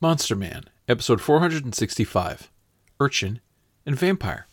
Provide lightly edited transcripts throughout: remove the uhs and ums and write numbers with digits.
Monster Man, episode 465, Urchin and Vampire.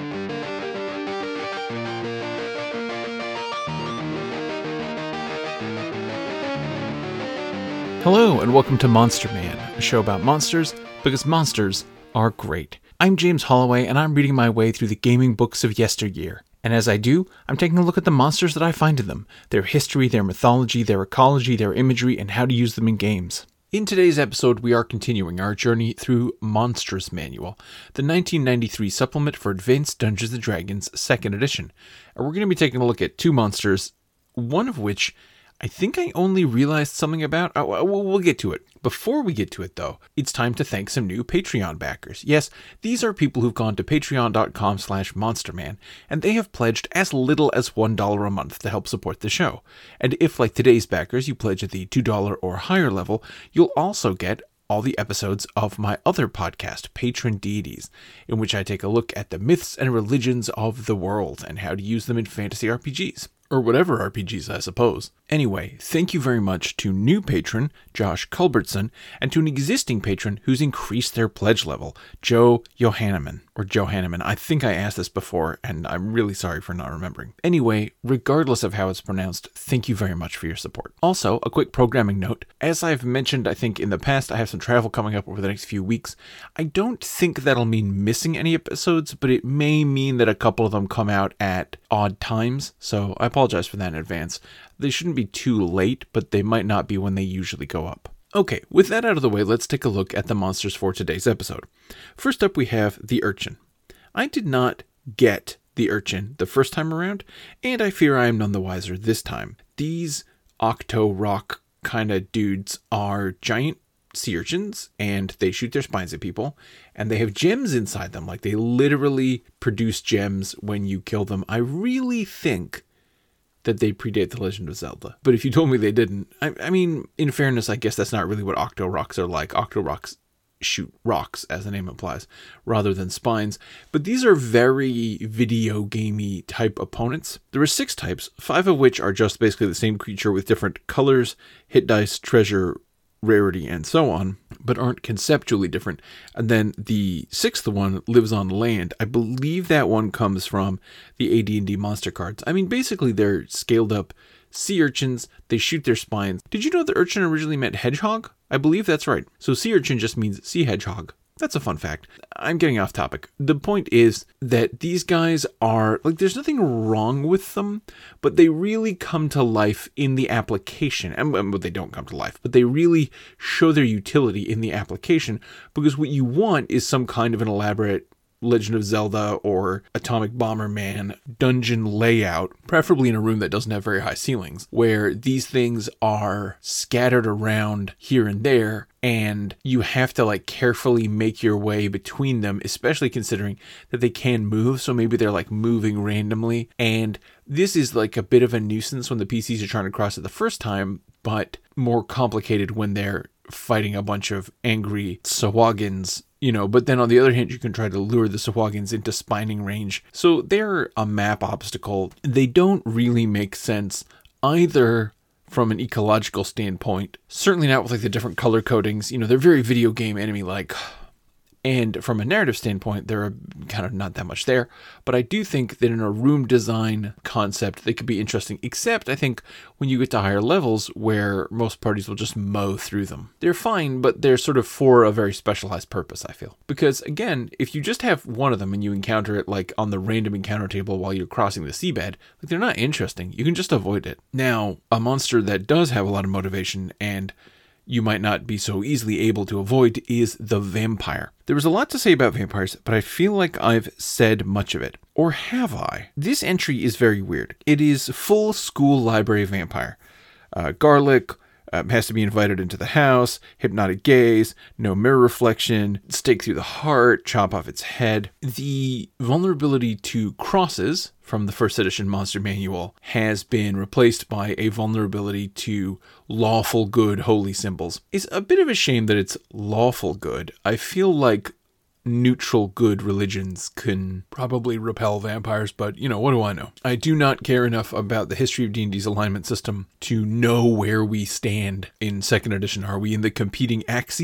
Hello and welcome to Monster Man, a show about monsters because monsters are great. I'm James Holloway and I'm reading my way through the gaming books of yesteryear. And as I do, I'm taking a look at the monsters that I find in them, their history, their mythology, their ecology, their imagery, and how to use them in games. In today's episode, we are continuing our journey through Monsters Manual, the 1993 supplement for Advanced Dungeons & Dragons 2nd edition. And we're going to be taking a look at two monsters, one of which I think I only realized something about. We'll get to it. Before we get to it, though, it's time to thank some new Patreon backers. Yes, these are people who've gone to patreon.com/monsterman, and they have pledged as little as $1 a month to help support the show. And if, like today's backers, you pledge at the $2 or higher level, you'll also get all the episodes of my other podcast, Patron Deities, in which I take a look at the myths and religions of the world and how to use them in fantasy RPGs. Or whatever RPGs, I suppose. Anyway, thank you very much to new patron, Josh Culbertson, and to an existing patron who's increased their pledge level, Joe Johanneman. Or Joe Hanneman. I think I asked this before, and I'm really sorry for not remembering. Anyway, regardless of how it's pronounced, thank you very much for your support. Also, a quick programming note. As I've mentioned, I think in the past, I have some travel coming up over the next few weeks. I don't think that'll mean missing any episodes, but it may mean that a couple of them come out at odd times, so I apologize for that in advance. They shouldn't be too late, but they might not be when they usually go up. Okay, with that out of the way, let's take a look at the monsters for today's episode. First up, we have the Urchin. I did not get the Urchin the first time around, and I fear I am none the wiser this time. These octo-rock kind of dudes are giant sea urchins, and they shoot their spines at people, and they have gems inside them. Like, they literally produce gems when you kill them. I really think that they predate The Legend of Zelda. But if you told me they didn't, I mean, in fairness, I guess that's not really what Octorocks are like. Octorocks shoot rocks, as the name implies, rather than spines. But these are very video gamey type opponents. There are 6 types, 5 of which are just basically the same creature with different colors, hit dice, treasure, rarity, and so on, but aren't conceptually different. And then the 6th one lives on land. I believe that one comes from the AD&D monster cards. I mean, basically they're scaled up sea urchins. They shoot their spines. Did you know the urchin originally meant hedgehog? I believe that's right. So sea urchin just means sea hedgehog. That's a fun fact. I'm getting off topic. The point is that these guys are, like, there's nothing wrong with them, but they really come to life in the application. And they don't come to life, but they really show their utility in the application, because what you want is some kind of an elaborate Legend of Zelda or Atomic Bomberman dungeon layout, preferably in a room that doesn't have very high ceilings, where these things are scattered around here and there, and you have to carefully make your way between them, especially considering that they can move, so maybe they're moving randomly, and this is a bit of a nuisance when the PCs are trying to cross it the first time, but more complicated when they're fighting a bunch of angry Sawagins. But then on the other hand, you can try to lure the Sawagins into spining range. So they're a map obstacle. They don't really make sense either from an ecological standpoint. Certainly not with the different color codings. They're very video game enemy-like. And from a narrative standpoint, they're kind of not that much there. But I do think that in a room design concept, they could be interesting. Except, I think, when you get to higher levels, where most parties will just mow through them. They're fine, but they're sort of for a very specialized purpose, I feel. Because, again, if you just have one of them and you encounter it, on the random encounter table while you're crossing the seabed, they're not interesting. You can just avoid it. Now, a monster that does have a lot of motivation and you might not be so easily able to avoid is the vampire. There was a lot to say about vampires, but I feel like I've said much of it. Or have I? This entry is very weird. It is full school library vampire. Garlic, has to be invited into the house, hypnotic gaze, no mirror reflection, stake through the heart, chop off its head. The vulnerability to crosses from the first edition Monster Manual has been replaced by a vulnerability to lawful good holy symbols. It's a bit of a shame that it's lawful good. I feel like neutral good religions can probably repel vampires, but what do I know? I do not care enough about the history of D&D's alignment system to know where we stand in second edition. Are we in the competing axes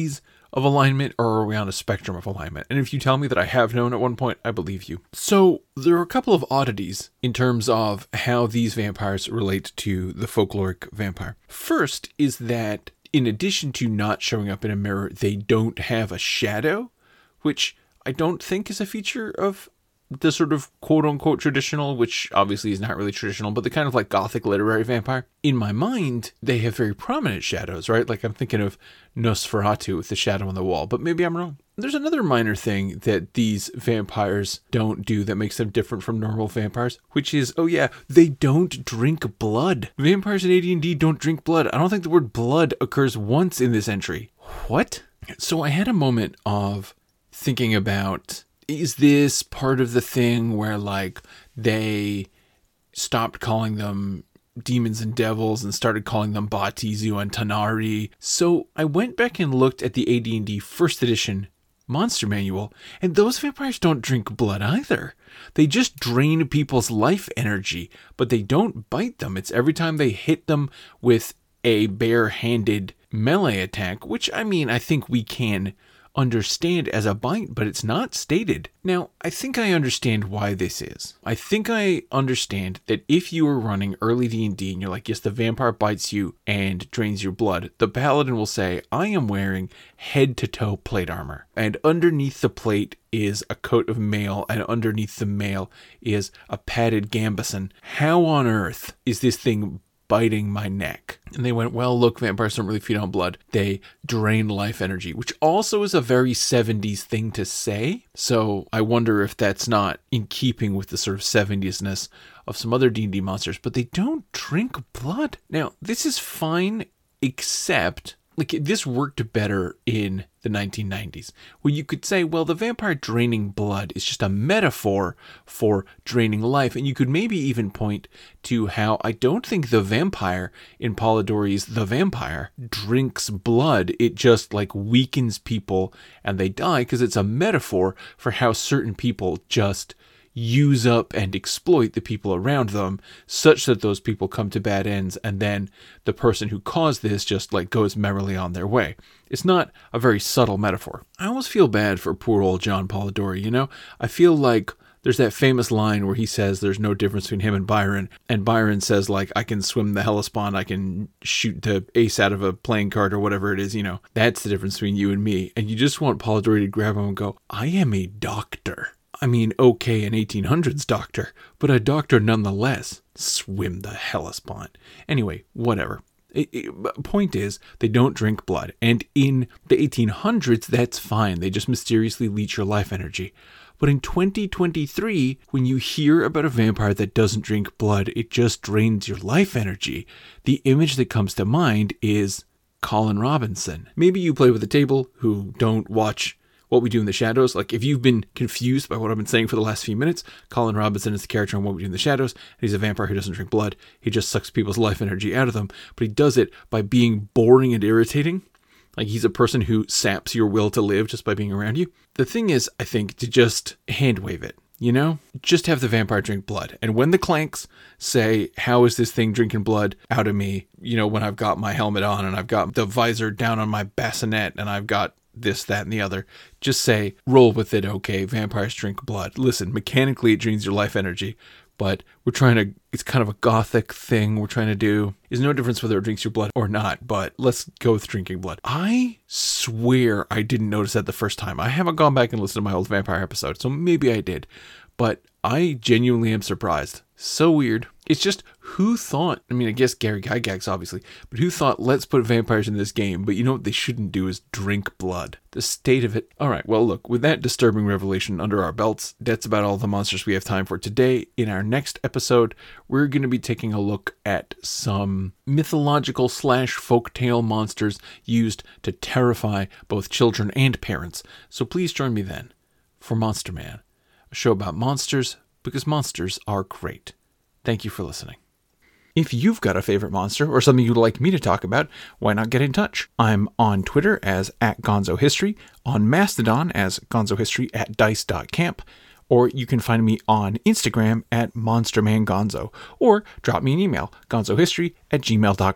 of alignment, or are we on a spectrum of alignment? And if you tell me that I have known at one point, I believe you. So there are a couple of oddities in terms of how these vampires relate to the folkloric vampire. First is that in addition to not showing up in a mirror, they don't have a shadow, which I don't think is a feature of the sort of quote-unquote traditional, which obviously is not really traditional, but the kind of like gothic literary vampire. In my mind, they have very prominent shadows, right? Like I'm thinking of Nosferatu with the shadow on the wall, but maybe I'm wrong. There's another minor thing that these vampires don't do that makes them different from normal vampires, which is, oh yeah, they don't drink blood. Vampires in AD&D don't drink blood. I don't think the word blood occurs once in this entry. What? So I had a moment of thinking about, is this part of the thing where like they stopped calling them demons and devils and started calling them Batizu and Tanari? So I went back and looked at the AD&D first edition monster manual, and those vampires don't drink blood either. They just drain people's life energy, but they don't bite them. It's every time they hit them with a bare-handed melee attack, which I mean, I think we can understand as a bite, but it's not stated. Now, I think I understand why this is. I think I understand that if you were running early D&D and you're like, yes, the vampire bites you and drains your blood, the paladin will say, I am wearing head-to-toe plate armor, and underneath the plate is a coat of mail, and underneath the mail is a padded gambeson. How on earth is this thing biting my neck? And they went, well, look, vampires don't really feed on blood. They drain life energy, which also is a very 70s thing to say. So I wonder if that's not in keeping with the sort of 70s-ness of some other D&D monsters, but they don't drink blood. Now, this is fine, except like this worked better in the 1990s, where you could say, well, the vampire draining blood is just a metaphor for draining life. And you could maybe even point to how I don't think the vampire in Polidori's The Vampire drinks blood. It just like weakens people and they die, because it's a metaphor for how certain people just use up and exploit the people around them, such that those people come to bad ends, and then the person who caused this just like goes merrily on their way. It's not a very subtle metaphor. I almost feel bad for poor old John Polidori, you know? I feel like there's that famous line where he says there's no difference between him and Byron says like, I can swim the Hellespont, I can shoot the ace out of a playing card or whatever it is, you know, that's the difference between you and me. And you just want Polidori to grab him and go, I am a doctor. I mean, okay, an 1800s doctor, but a doctor nonetheless. Swim the Hellespont. Anyway, whatever. Point is, they don't drink blood. And in the 1800s, that's fine. They just mysteriously leech your life energy. But in 2023, when you hear about a vampire that doesn't drink blood, it just drains your life energy. The image that comes to mind is Colin Robinson. Maybe you play with a table who don't watch What We Do in the Shadows. Like, if you've been confused by what I've been saying for the last few minutes, Colin Robinson is the character on What We Do in the Shadows, and he's a vampire who doesn't drink blood. He just sucks people's life energy out of them, but he does it by being boring and irritating. Like, he's a person who saps your will to live just by being around you. The thing is, I think, to just hand wave it, you know? Just have the vampire drink blood. And when the clanks say, how is this thing drinking blood out of me? You know, when I've got my helmet on and I've got the visor down on my bassinet and I've got this, that, and the other, just say, roll with it, okay, vampires drink blood. Listen, mechanically it drains your life energy, but it's kind of a gothic thing we're trying to do. There's no difference whether it drinks your blood or not, but let's go with drinking blood. I swear I didn't notice that the first time. I haven't gone back and listened to my old vampire episode, so maybe I did, but I genuinely am surprised. So weird. It's just, who thought, I mean, I guess Gary Gygax, obviously, but who thought, let's put vampires in this game, but you know what they shouldn't do is drink blood. The state of it. All right, well, look, with that disturbing revelation under our belts, that's about all the monsters we have time for today. In our next episode, we're going to be taking a look at some mythological / folktale monsters used to terrify both children and parents. So please join me then for Monster Man, a show about monsters, because monsters are great. Thank you for listening. If you've got a favorite monster or something you'd like me to talk about, why not get in touch? I'm on Twitter as @GonzoHistory, on Mastodon as GonzoHistory@dice.camp, or you can find me on Instagram @MonsterManGonzo, or drop me an email, gonzohistory@gmail.com.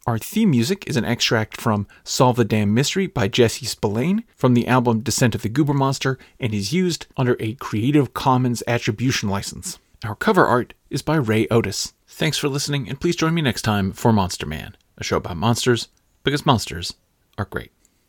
Our theme music is an extract from Solve the Damn Mystery by Jesse Spillane from the album Descent of the Goober Monster and is used under a Creative Commons Attribution license. Our cover art is by Ray Otis. Thanks for listening, and please join me next time for Monster Man, a show about monsters because monsters are great.